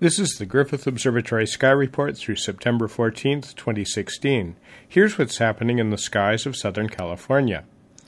This is the Griffith Observatory Sky Report through September 14, 2016. Here's what's happening in the skies of Southern California.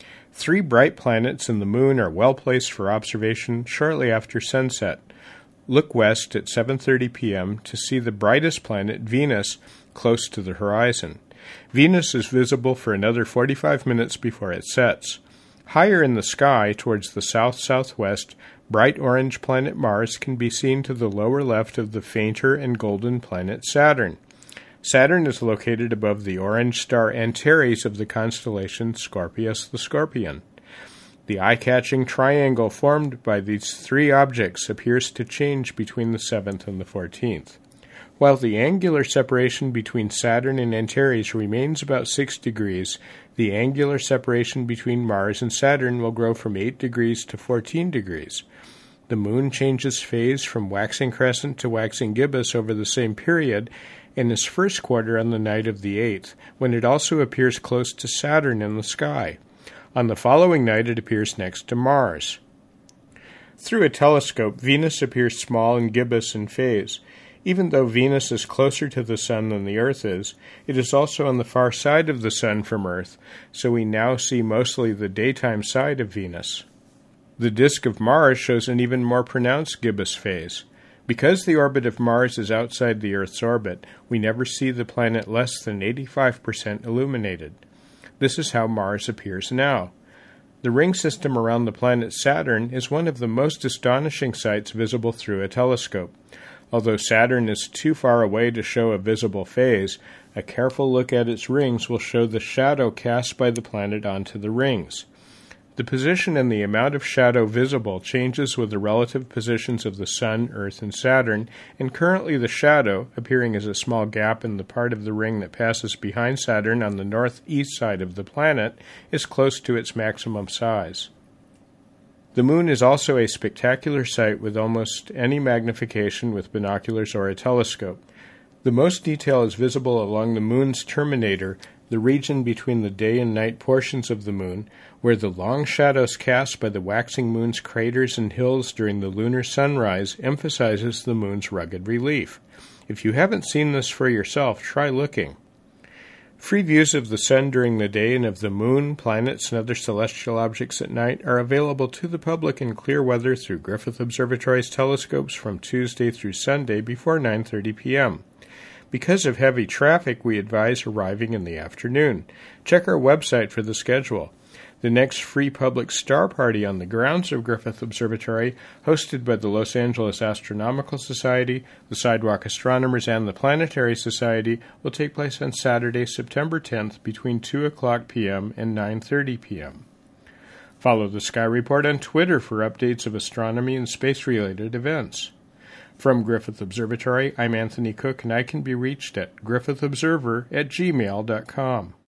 3 bright planets and the Moon are well placed for observation shortly after sunset. Look west at 7:30 p.m. to see the brightest planet, Venus, close to the horizon. Venus is visible for another 45 minutes before it sets. Higher in the sky, towards the south-southwest, bright orange planet Mars can be seen to the lower left of the fainter and golden planet Saturn. Saturn is located above the orange star Antares of the constellation Scorpius the Scorpion. The eye-catching triangle formed by these 3 objects appears to change between the 7th and the 14th. While the angular separation between Saturn and Antares remains about 6 degrees, the angular separation between Mars and Saturn will grow from 8 degrees to 14 degrees. The Moon changes phase from waxing crescent to waxing gibbous over the same period, and is first quarter on the night of the 8th, when it also appears close to Saturn in the sky. On the following night it appears next to Mars. Through a telescope, Venus appears small and gibbous in phase. Even though Venus is closer to the Sun than the Earth is, it is also on the far side of the Sun from Earth, so we now see mostly the daytime side of Venus. The disk of Mars shows an even more pronounced gibbous phase. Because the orbit of Mars is outside the Earth's orbit, we never see the planet less than 85% illuminated. This is how Mars appears now. The ring system around the planet Saturn is one of the most astonishing sights visible through a telescope. Although Saturn is too far away to show a visible phase, a careful look at its rings will show the shadow cast by the planet onto the rings. The position and the amount of shadow visible changes with the relative positions of the Sun, Earth, and Saturn, and currently the shadow, appearing as a small gap in the part of the ring that passes behind Saturn on the northeast side of the planet, is close to its maximum size. The Moon is also a spectacular sight with almost any magnification with binoculars or a telescope. The most detail is visible along the Moon's terminator, the region between the day and night portions of the Moon, where the long shadows cast by the waxing Moon's craters and hills during the lunar sunrise emphasizes the Moon's rugged relief. If you haven't seen this for yourself, try looking. Free views of the Sun during the day and of the Moon, planets, and other celestial objects at night are available to the public in clear weather through Griffith Observatory's telescopes from Tuesday through Sunday before 9:30 p.m. Because of heavy traffic, we advise arriving in the afternoon. Check our website for the schedule. The next free public star party on the grounds of Griffith Observatory, hosted by the Los Angeles Astronomical Society, the Sidewalk Astronomers, and the Planetary Society, will take place on Saturday, September 10th between 2 o'clock p.m. and 9:30 p.m. Follow the Sky Report on Twitter for updates of astronomy and space-related events. From Griffith Observatory, I'm Anthony Cook, and I can be reached at griffithobserver@gmail.com.